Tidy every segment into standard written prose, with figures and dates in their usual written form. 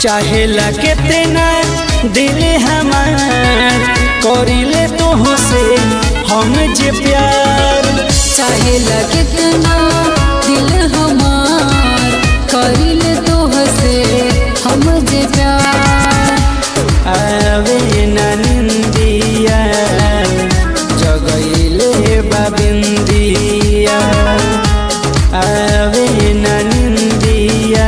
चाहेला कितना दिल हमार करिले तो से हम जे प्यार। चाहेला कितना दिल हमार करिले तो से हम जे प्यार। आवे ना निंदिया जगइले बाबिंदिया। आवे ना निंदिया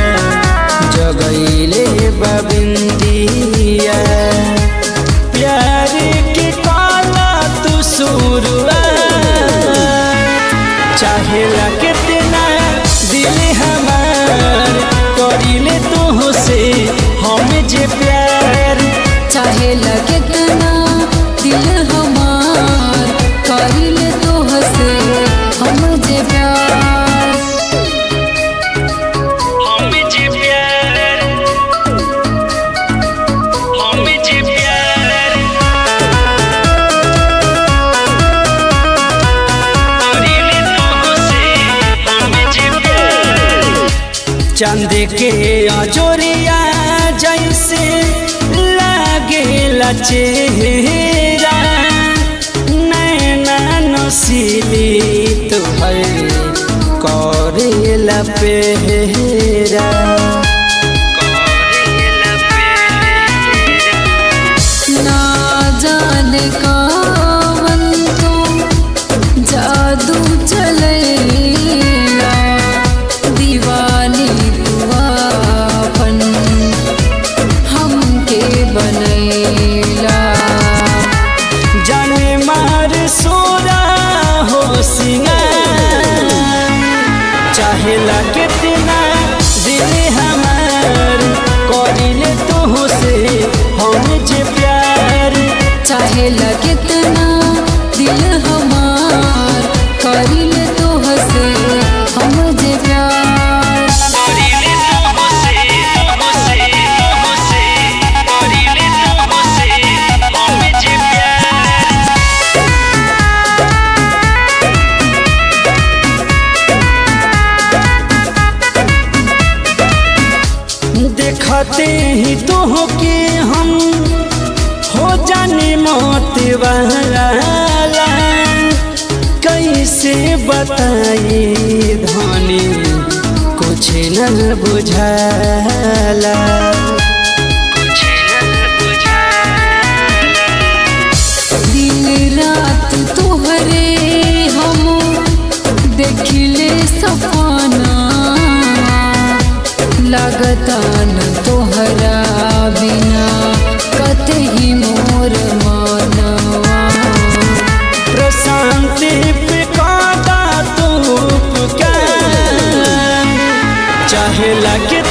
जगइले बाबिंदिया। प्यार के काला तू शुरुआत चाहेला कितना दिल हमार करिले तो से हम जे प्यार। चाहेला कितना दिल हमार करिले तो से हम जे प्यार। हम जे प्यार हम जे प्यार करिले तो से हम जे प्यार। चांद के अजोरिया जैसे लागेला चेहरा नैना नसीली तुहर करेला पेहरा। ना जाने कौन तो जादू चलेला दीवानी तुआपन हमके बनैला। जाने मार सोरा हो सिंगार चाहेला कितना दिल हमार करिले तो से हम जे प्यार। चाहेला कितना दिल हमार करिले तो से हम जे प्यार। करिले तो से करिले तो से हम जे प्यार। देखते ही तो के हम हो जाने मौत वाला। कैसे बताए धनी कुछ न बुझाला। दिन रात तोहरे हम देखिले सपना लगता न तोहरा बिना कतही मोर मनवा। प्रशांत पे काटा तू पुकार चाहेला